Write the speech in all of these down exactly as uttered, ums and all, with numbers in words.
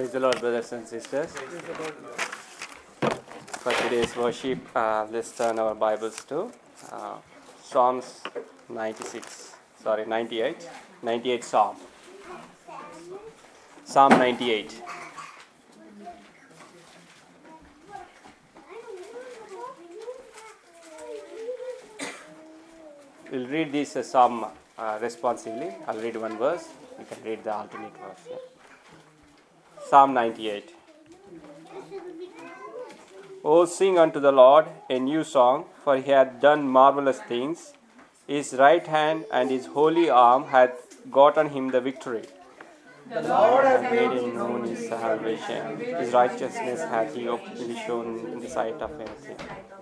Praise the Lord, brothers and sisters. For today's worship, uh, let's turn our Bibles to uh, Psalms ninety-six. Sorry, ninety-eight. ninety-eight Psalm. Psalm ninety-eight. We'll read this uh, Psalm uh, responsively. I'll read one verse. You can read the alternate verse. Yeah. Psalm ninety-eight. O sing unto the Lord a new song, for he hath done marvelous things. His right hand and his holy arm hath gotten him the victory. The Lord hath Made him known his salvation. His righteousness hath he openly shown in the sight of everything.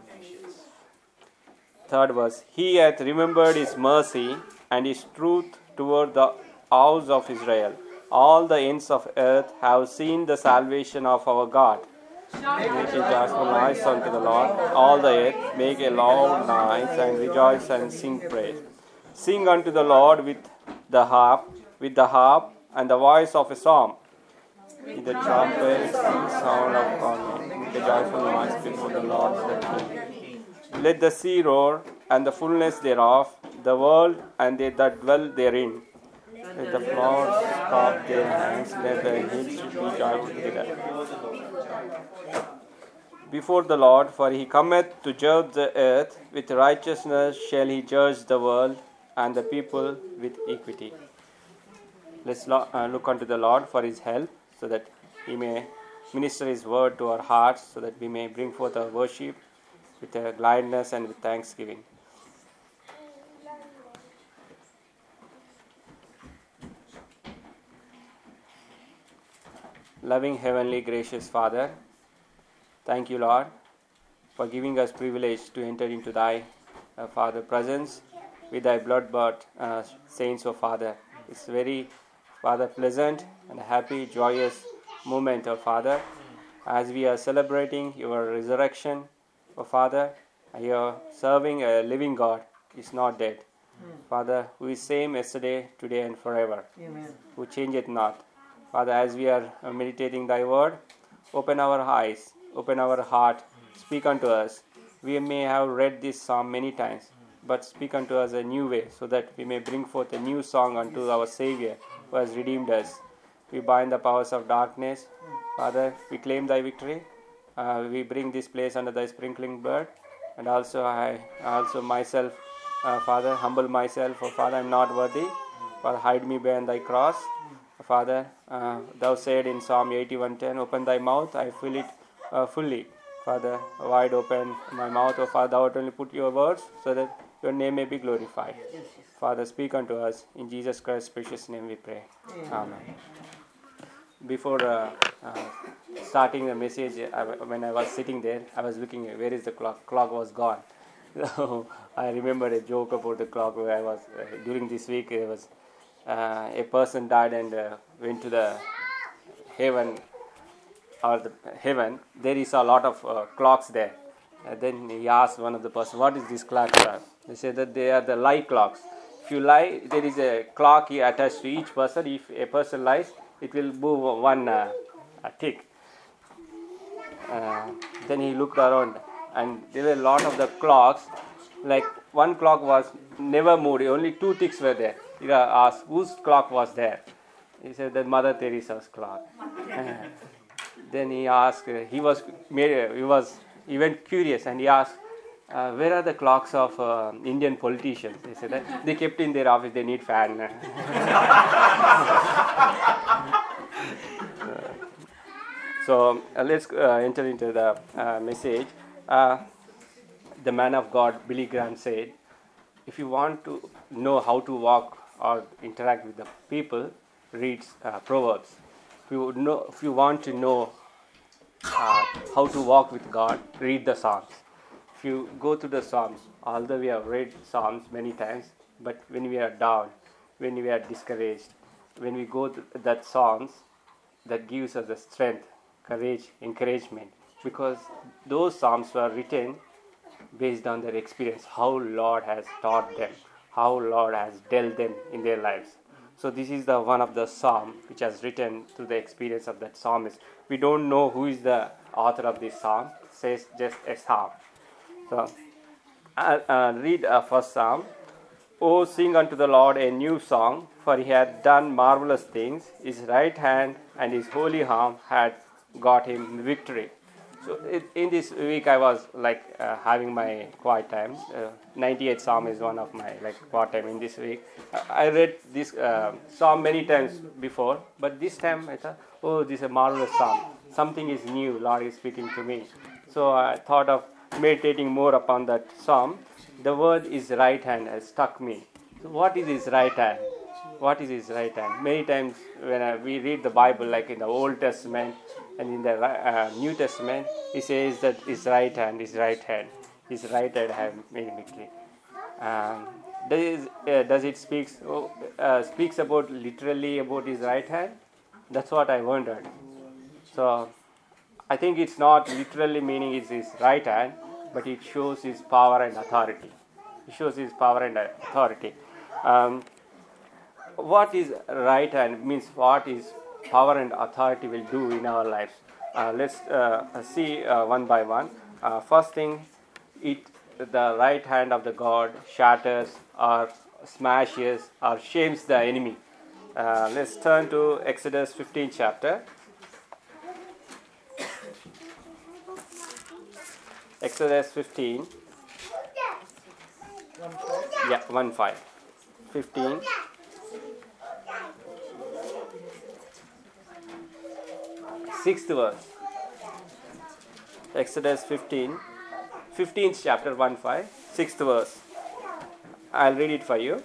Third verse. He hath remembered his mercy and his truth toward the house of Israel. All the ends of earth have seen the salvation of our God. Make a joyful noise unto the Lord. All the earth, make a loud noise and rejoice and sing praise. Sing unto the Lord with the harp, with the harp and the voice of a psalm. With the trumpet, the sound of God. Make a joyful noise before the Lord the King. Let the sea roar and the fullness thereof, the world and they that dwell therein. Let the floods clap their hands, let the hills be joyful together. Before the Lord, for he cometh to judge the earth, with righteousness shall he judge the world, and the people with equity. Let's lo- uh, look unto the Lord for his help, so that he may minister his word to our hearts, so that we may bring forth our worship with a gladness and with thanksgiving. Loving Heavenly Gracious Father, thank you, Lord, for giving us privilege to enter into Thy uh, Father presence with Thy blood-bought uh, saints, O Father. It's very, Father, pleasant and happy, joyous moment, O Father, as we are celebrating Your resurrection, O Father. You are serving a living God, is not dead. Mm. Father, who is same yesterday, today, and forever. Amen. Who changeth not. Father, as we are meditating Thy word, open our eyes, open our heart, speak unto us. We may have read this psalm many times, but speak unto us a new way, so that we may bring forth a new song unto our Savior, who has redeemed us. We bind the powers of darkness. Father, we claim Thy victory. Uh, we bring this place under Thy sprinkling blood. And also I, also myself, uh, Father, humble myself. Oh, Father, I am not worthy. Father, hide me behind Thy cross. Father, uh, Thou said in Psalm eighty-one ten, open Thy mouth, I fill it uh, fully. Father, wide open my mouth. Oh, Father, Thou only put Your words so that Your name may be glorified. Father, speak unto us. In Jesus Christ's precious name we pray. Amen. Amen. Before uh, uh, starting the message, I, when I was sitting there, I was looking, where is the clock? Clock was gone. So I remembered a joke about the clock where I was, uh, during this week, there was uh, a person died and uh, went to the heaven, or the heaven. There is a lot of uh, clocks there. And then he asked one of the person, what is this clock? They said that they are the lie clocks. If you lie, there is a clock attached to each person. If a person lies, it will move one uh, a tick. Uh, then he looked around, and there were a lot of the clocks. Like one clock was never moved. Only two ticks were there. He asked, whose clock was there? He said that Mother Teresa's clock. Then he asked. Uh, he was made. He was. He went curious, and he asked, uh, "Where are the clocks of uh, Indian politicians?" They said that they kept in their office. They need fan. So uh, let's uh, enter into the uh, message. Uh, the man of God, Billy Graham, said, if you want to know how to walk or interact with the people, read uh, Proverbs. If you, know, if you want to know uh, how to walk with God, read the Psalms. If you go to the Psalms, although we have read Psalms many times, but when we are down, when we are discouraged, when we go to that Psalms, that gives us the strength, courage, encouragement, because those Psalms were written based on their experience, how Lord has taught them, how Lord has dealt them in their lives. So this is the one of the psalm which has written through the experience of that psalmist. We don't know who is the author of this psalm. It says just a psalm. So I'll uh, read uh, first psalm. Oh, sing unto the Lord a new song, for he hath done marvelous things. His right hand and his holy arm had got him victory. So it, in this week I was like uh, having my quiet time. Uh, ninety-eighth Psalm is one of my like quiet time in this week. I, I read this uh, Psalm many times before, but this time I thought, oh, this is a marvelous Psalm. Something is new. Lord is speaking to me. So I thought of meditating more upon that Psalm. The word is right hand has struck me. So what is his right hand? What is his right hand? Many times when I, we read the Bible, like in the Old Testament and in the uh, New Testament, he says that his right hand, his right hand, his right hand have made victory. Um, does, uh, does it speaks oh, uh, speaks about literally about his right hand? That's what I wondered. So I think it's not literally meaning it's his right hand, but it shows his power and authority. It shows his power and authority. Um, what is right hand means what is power and authority will do in our lives. Uh, let's uh, see uh, one by one. Uh, first thing, it the right hand of the God shatters or smashes or shames the enemy. Uh, let's turn to Exodus fifteenth chapter. Exodus fifteen. Yeah, one five. fifteen. Sixth verse. Exodus fifteen. fifteenth chapter, one five. Sixth verse. I'll read it for you.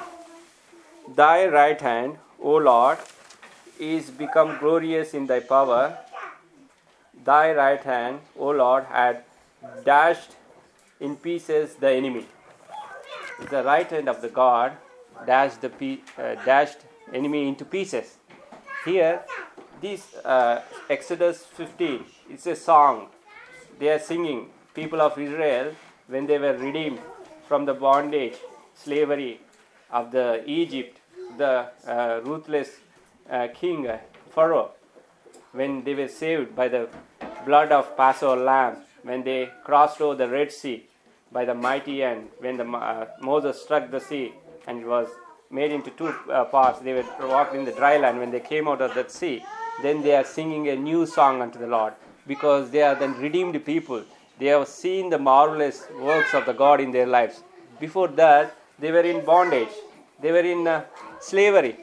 Thy right hand, O Lord, is become glorious in thy power. Thy right hand, O Lord, had dashed in pieces the enemy. The right hand of the God dashed the pe- uh, dashed enemy into pieces. Here, this uh, Exodus fifteen, it's a song. They are singing. People of Israel, when they were redeemed from the bondage, slavery of the Egypt, the uh, ruthless uh, king uh, Pharaoh, when they were saved by the blood of Passover lamb, when they crossed over the Red Sea by the mighty hand, when the, uh, Moses struck the sea and it was made into two uh, parts, they were walked in the dry land. When they came out of that sea, then they are singing a new song unto the Lord, because they are the redeemed people. They have seen the marvelous works of the God in their lives. Before that, they were in bondage. They were in uh, slavery.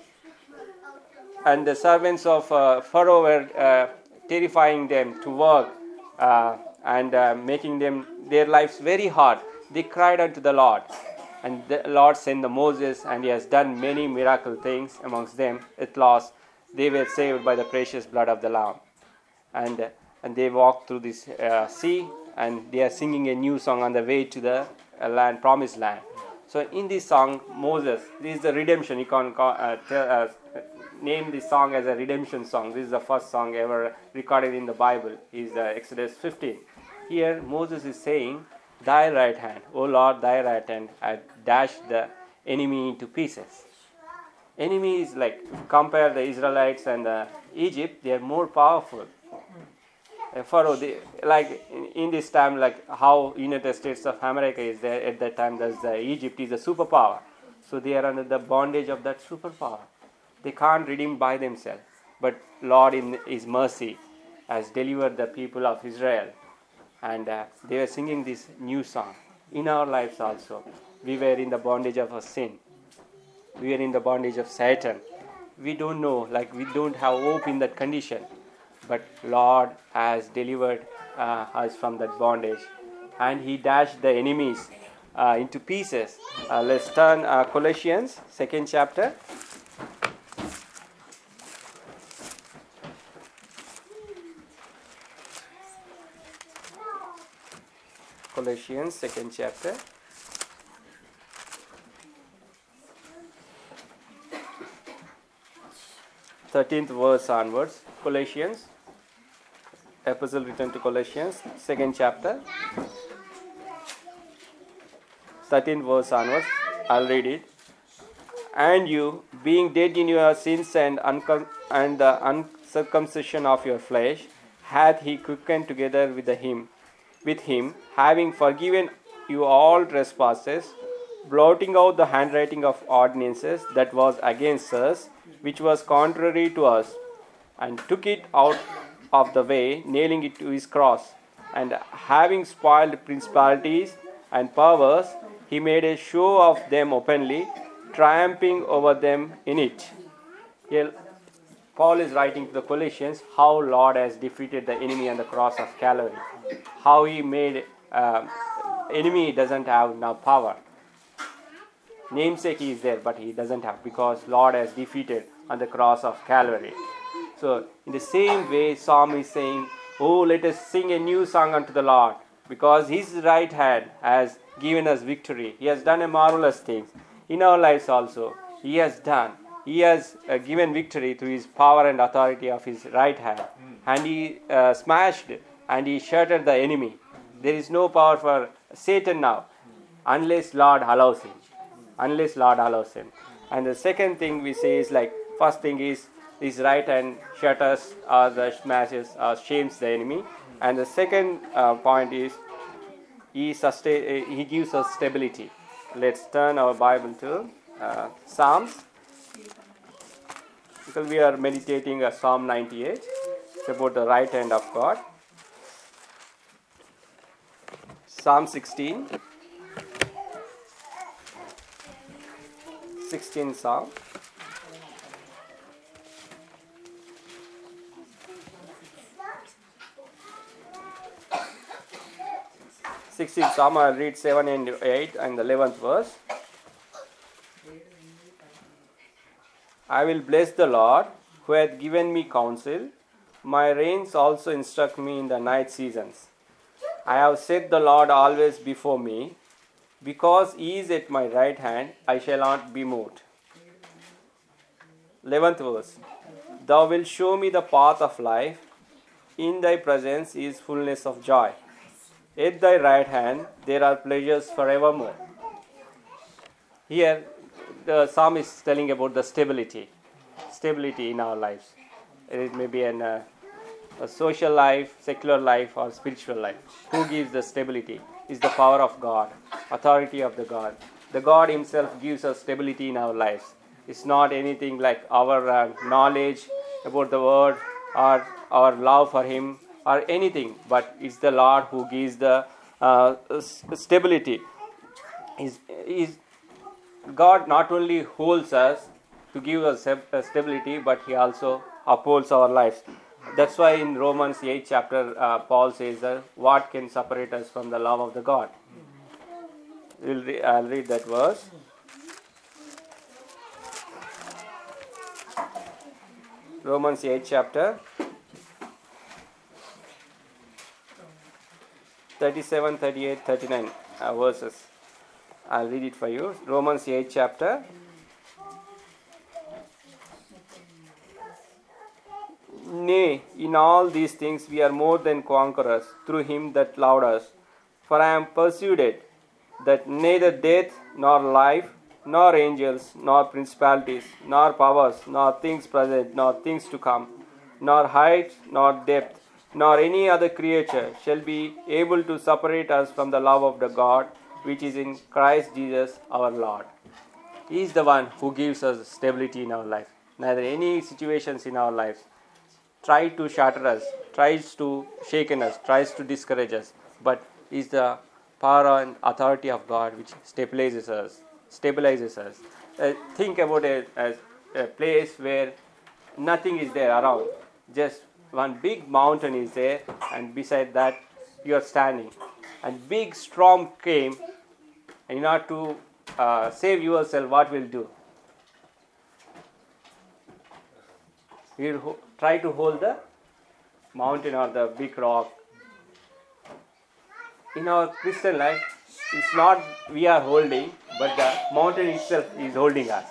And the servants of uh, Pharaoh were uh, terrifying them to work uh, and uh, making them their lives very hard. They cried unto the Lord. And the Lord sent the Moses, and he has done many miracle things amongst them. At last, they were saved by the precious blood of the Lamb. And, uh, and they walked through this uh, sea, and they are singing a new song on the way to the uh, land, promised land. So in this song, Moses, this is the redemption. You can call, uh, tell, uh, name this song as a redemption song. This is the first song ever recorded in the Bible. Is uh, Exodus fifteen. Here Moses is saying, "Thy right hand, O Lord, thy right hand, had dashed the enemy into pieces." Enemy is like, if you compare the Israelites and uh, Egypt, they are more powerful. Uh, Pharaoh, they, like in, in this time, like how United States of America is there at that time, there's the Egypt is a superpower. So they are under the bondage of that superpower. They can't redeem by themselves. But Lord in His mercy has delivered the people of Israel. And uh, they were singing this new song. In our lives also, we were in the bondage of our sin. We are in the bondage of Satan. We don't know, like we don't have hope in that condition. But Lord has delivered uh, us from that bondage. And He dashed the enemies uh, into pieces. Uh, let's turn uh, Colossians, second chapter. Colossians, second chapter. thirteenth verse onwards. Colossians, epistle written to Colossians, second chapter. thirteenth verse onwards. I'll read it. And you, being dead in your sins and, uncom- and the uncircumcision of your flesh, hath he quickened together with the him, with him, having forgiven you all trespasses, blotting out the handwriting of ordinances that was against us, which was contrary to us, and took it out of the way, nailing it to his cross. And having spoiled principalities and powers, he made a show of them openly, triumphing over them in it. Here, Paul is writing to the Colossians how Lord has defeated the enemy on the cross of Calvary. How he made uh, enemy doesn't have now power. Namesake he is there, but he doesn't have, because Lord has defeated on the cross of Calvary. So in the same way, Psalm is saying, oh, let us sing a new song unto the Lord, because his right hand has given us victory. He has done a marvelous things. In our lives also, he has done. He has uh, given victory through his power and authority of his right hand. And he uh, smashed and he shattered the enemy. There is no power for Satan now, unless Lord allows him. Unless Lord allows him. And the second thing we say is like, first thing is, his right hand shatters or the smashes or shames the enemy. And the second uh, point is, he, sustain, uh, he gives us stability. Let's turn our Bible to uh, Psalms. Because we are meditating uh, Psalm ninety-eight. It's about the right hand of God. Psalm sixteen. sixteen Psalm. sixteen Psalm, I'll read seven and eight and the eleventh verse. I will bless the Lord, who hath given me counsel. My reins also instruct me in the night seasons. I have set the Lord always before me. Because he is at my right hand, I shall not be moved. eleventh verse. Thou wilt show me the path of life. In thy presence is fullness of joy. At thy right hand there are pleasures forevermore. Here the psalm is telling about the stability. Stability in our lives. It may be an, uh, a social life, secular life, or spiritual life. Who gives the stability? Is the power of God, authority of the God. The God himself gives us stability in our lives. It's not anything like our uh, knowledge about the word or our love for him or anything, but it's the Lord who gives the uh, stability. Is is God not only holds us to give us stability, but he also upholds our lives. That's why in Romans eight chapter, uh, Paul says that what can separate us from the love of the God? We'll re- I'll read that verse. Romans eight chapter, thirty-seven, thirty-eight, thirty-nine uh, verses. I'll read it for you. Romans eight chapter. Nay, in all these things we are more than conquerors through him that loved us. For I am persuaded that neither death, nor life, nor angels, nor principalities, nor powers, nor things present, nor things to come, nor height, nor depth, nor any other creature shall be able to separate us from the love of the God which is in Christ Jesus our Lord. He is the one who gives us stability in our life. Neither any situations in our lives try to shatter us, tries to shaken us, tries to discourage us, but is the power and authority of God which stabilizes us. Stabilizes us. Uh, think about a, a, a place where nothing is there around. Just one big mountain is there, and beside that you are standing. And big storm came, and in order to uh, save yourself, what will do? You will ho- try to hold the mountain or the big rock. In our Christian life, it's not we are holding, but the mountain itself is holding us.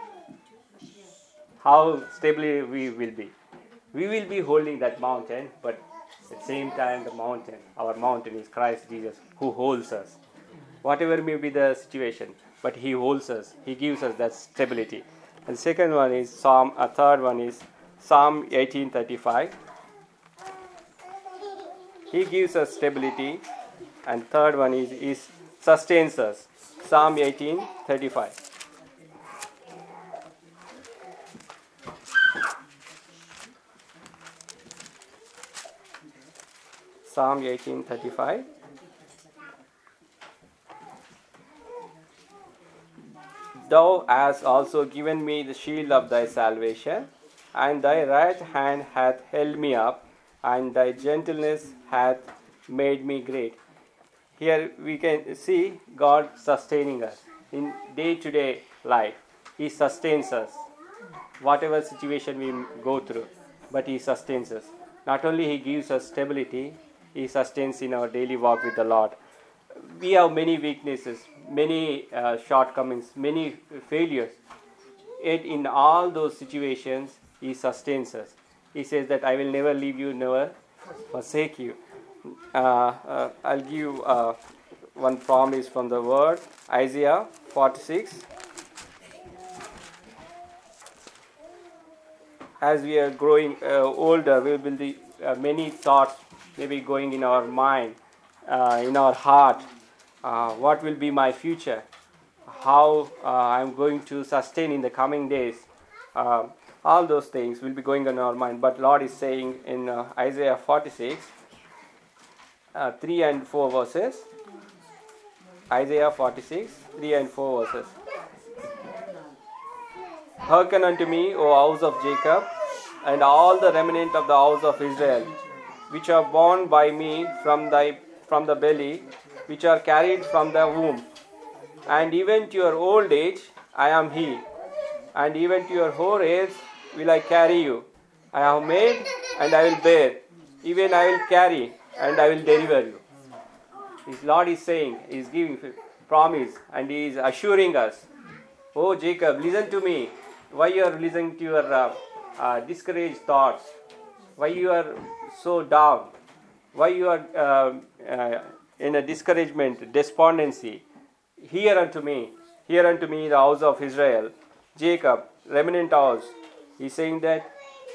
How stably we will be. We will be holding that mountain, but at the same time the mountain, our mountain is Christ Jesus who holds us. Whatever may be the situation, but He holds us. He gives us that stability. And the second one is Psalm. A third one is Psalm eighteen thirty-five. He gives us stability, and third one is is sustains us. Psalm eighteen thirty-five. Psalm eighteen thirty-five. Thou hast also given me the shield of thy salvation, and thy right hand hath held me up, and thy gentleness hath made me great. Here we can see God sustaining us in day-to-day life. He sustains us, whatever situation we go through, but He sustains us. Not only He gives us stability, He sustains in our daily walk with the Lord. We have many weaknesses, many uh, shortcomings, many failures. Yet in all those situations, He sustains us. He says that I will never leave you, never forsake you. Uh, uh, I'll give uh, one promise from the Word, Isaiah forty-six. As we are growing uh, older, we will be uh, many thoughts maybe going in our mind, uh, in our heart. Uh, what will be my future? How uh, I'm going to sustain in the coming days? Uh, all those things will be going on in our mind. But Lord is saying in uh, Isaiah forty-six, uh, three and four verses. Isaiah forty-six, three and four verses. Hearken unto me, O house of Jacob, and all the remnant of the house of Israel, which are born by me from thy from the belly, which are carried from the womb. And even to your old age I am He, and even to your hoar hairs will I carry you. I have made, and I will bear. Even I will carry, and I will deliver you. His Lord is saying, He is giving promise, and He is assuring us, Oh Jacob, listen to me. Why you are listening to your uh, uh, discouraged thoughts? Why you are so down? Why you are uh, uh, in a discouragement, despondency? Hear unto me, hear unto me the house of Israel, Jacob, remnant house. He is saying that,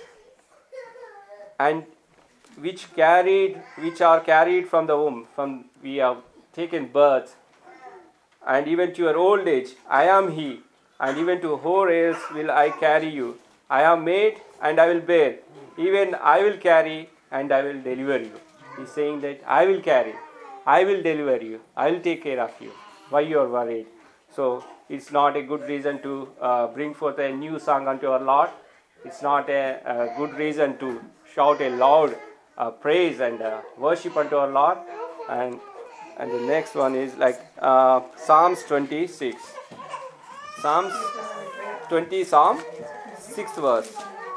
and which carried, which are carried from the womb, from we have taken birth, and even to your old age, I am He, and even to hoar hairs will I carry you. I am made, and I will bear. Even I will carry, and I will deliver you. He is saying that I will carry, I will deliver you, I will take care of you. Why you are worried? So it's not a good reason to uh, bring forth a new song unto our Lord. It's not a, a good reason to shout a loud uh, praise and uh, worship unto our Lord. And and the next one is like uh, Psalms twenty-six. Psalms twenty, Psalm sixth verse.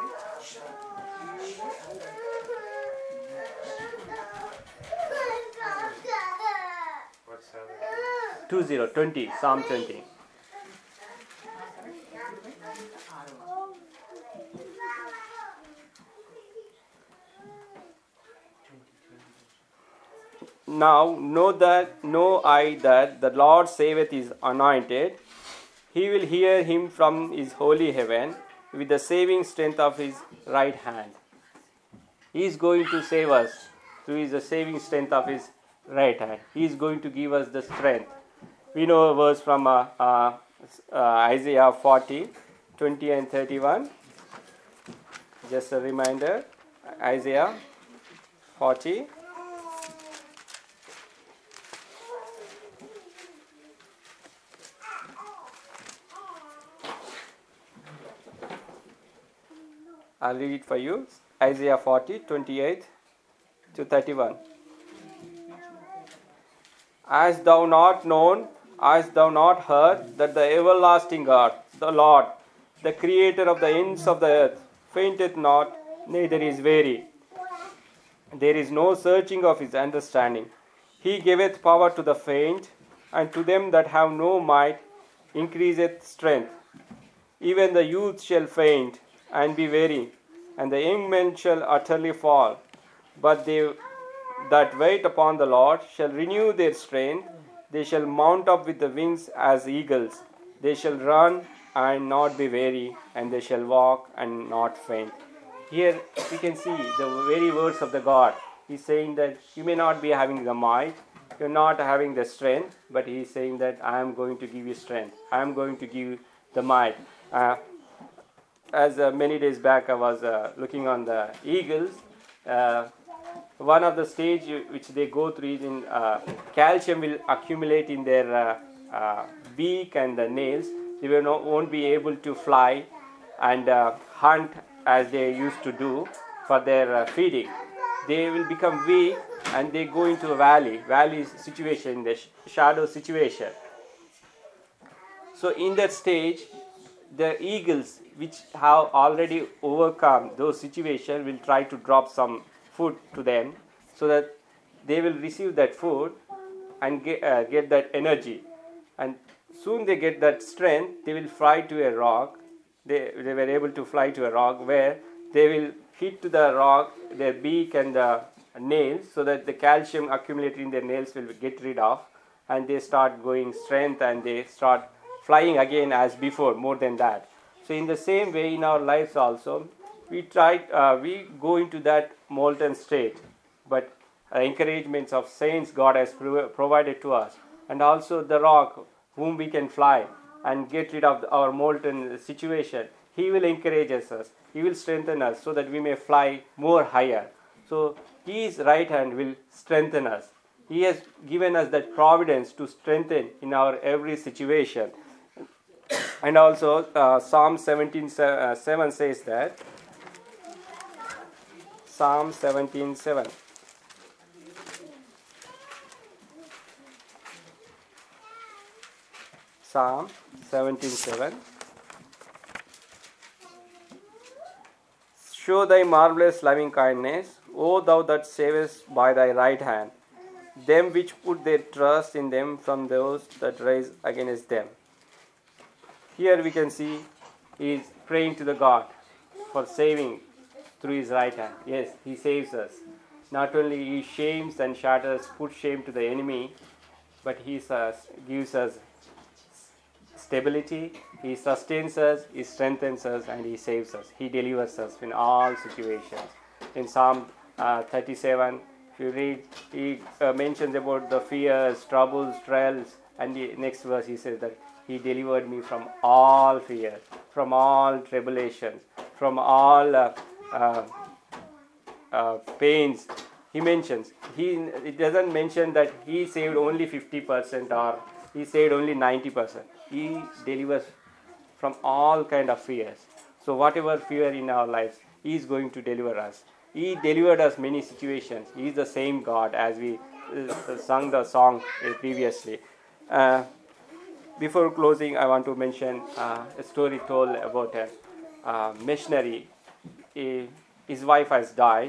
Two zero twenty, Psalm twenty. Now know that know I that the Lord saveth his anointed. He will hear him from his holy heaven with the saving strength of his right hand. He is going to save us through the saving strength of his right hand. He is going to give us the strength. We know a verse from uh, uh, uh, Isaiah forty, twenty and thirty-one. Just a reminder, Isaiah forty. I'll read it for you. Isaiah forty, twenty-eight to thirty-one. Hast thou not known, hast thou not heard, that the everlasting God, the Lord, the Creator of the ends of the earth, fainteth not, neither is weary. There is no searching of his understanding. He giveth power to the faint, and to them that have no might increaseth strength. Even the youth shall faint and be weary, and the young men shall utterly fall. But they that wait upon the Lord shall renew their strength. They shall mount up with the wings as eagles. They shall run and not be weary, and they shall walk and not faint. Here we can see the very words of the God. He's saying that you may not be having the might, you're not having the strength, but He's saying that I am going to give you strength. I am going to give you the might. Uh, as uh, many days back I was uh, looking on the eagles. Uh, one of the stage which they go through is in uh, calcium will accumulate in their uh, uh, beak and the nails. They will not, won't be able to fly and uh, hunt as they used to do for their uh, feeding. They will become weak and they go into a valley, valley situation, the sh- shadow situation. So in that stage, the eagles which have already overcome those situations will try to drop some food to them so that they will receive that food and get, uh, get that energy. And soon they get that strength, they will fly to a rock. They, they were able to fly to a rock where they will hit to the rock, their beak and the nails, so that the calcium accumulated in their nails will get rid of, and they start going strength and they start flying again as before, more than that. So in the same way in our lives also, we try, uh, we go into that molten state, but uh, encouragements of saints God has pro- provided to us, and also the rock whom we can fly and get rid of our molten situation. He will encourage us, He will strengthen us so that we may fly more higher. So His right hand will strengthen us. He has given us that providence to strengthen in our every situation. And also uh, Psalm seventeen seven says that, Psalm seventeen seven. Psalm seventeen seven. Show thy marvelous loving kindness, O thou that savest by thy right hand, them which put their trust in them from those that rise against them. Here we can see he is praying to the God for saving through his right hand. Yes, he saves us. Not only he shames and shatters, puts shame to the enemy, but he uh, gives us stability, he sustains us, he strengthens us, and he saves us. He delivers us in all situations. In Psalm uh, thirty-seven, if you read, he uh, mentions about the fears, troubles, trials, and the next verse he says that he delivered me from all fear, from all tribulations, from all uh, uh, uh, pains. He mentions, he it doesn't mention that he saved only fifty percent or he saved only ninety percent. He delivers from all kind of fears. So whatever fear in our lives, He is going to deliver us. He delivered us many situations. He is the same God as we uh, sung the song uh, previously. Uh, before closing, I want to mention uh, a story told about a uh, missionary. He, his wife has died.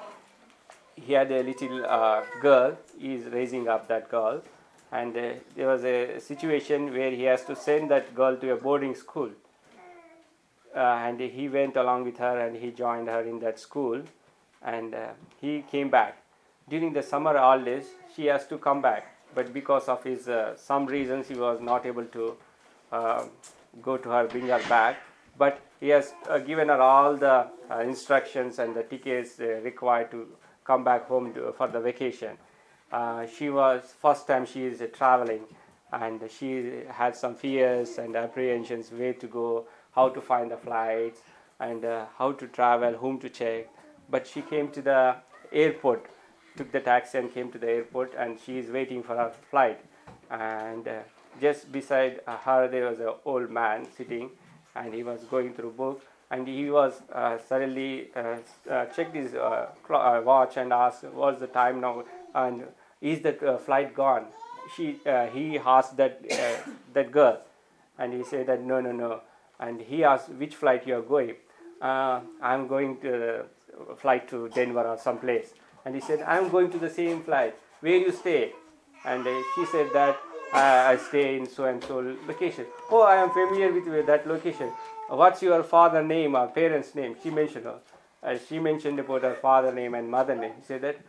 He had a little uh, girl. He is raising up that girl. And uh, there was a situation where he has to send that girl to a boarding school. Uh, and he went along with her and he joined her in that school. And uh, he came back. During the summer holidays, she has to come back. But because of his uh, some reasons, he was not able to uh, go to her, bring her back. But he has uh, given her all the uh, instructions and the tickets uh, required to come back home to, for the vacation. Uh, she was, first time she is uh, traveling, and she had some fears and apprehensions, where to go, how to find the flights, and uh, how to travel, whom to check. But she came to the airport, took the taxi and came to the airport, and she is waiting for her flight. And uh, just beside her there was an old man sitting, and he was going through book, and he was uh, suddenly uh, uh, checked his uh, cl- uh, watch and asked, what's the time now? And is that uh, flight gone? She, uh, he asked that uh, that girl, and he said that no, no, no. And he asked which flight you are going. Uh, I'm going to uh, flight to Denver or someplace. And he said, I'm going to the same flight. Where you stay? And uh, she said that uh, I stay in so and so location. Oh, I am familiar with that location. What's your father name or parents name? She mentioned. Uh, she mentioned about her father name and mother name. He said that.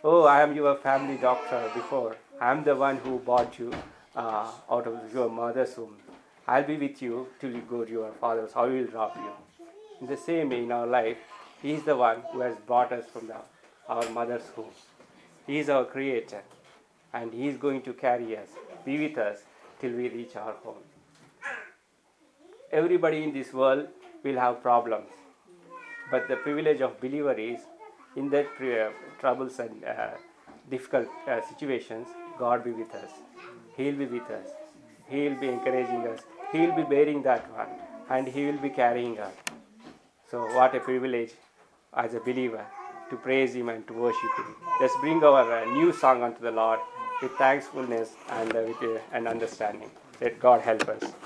oh, I am your family doctor before. I am the one who bought you uh, out of your mother's womb. I'll be with you till you go to your father's house. I will drop you. In the same way, in our life, He is the one who has brought us from the, our mother's womb. He is our Creator, and He is going to carry us, be with us till we reach our home. Everybody in this world will have problems, but the privilege of believer is, in that uh, troubles and uh, difficult uh, situations, God be with us. He will be with us. He will be encouraging us. He will be bearing that one, and He will be carrying us. So what a privilege as a believer to praise Him and to worship Him. Let's bring our uh, new song unto the Lord with thankfulness and uh, with uh, an understanding. Let God help us.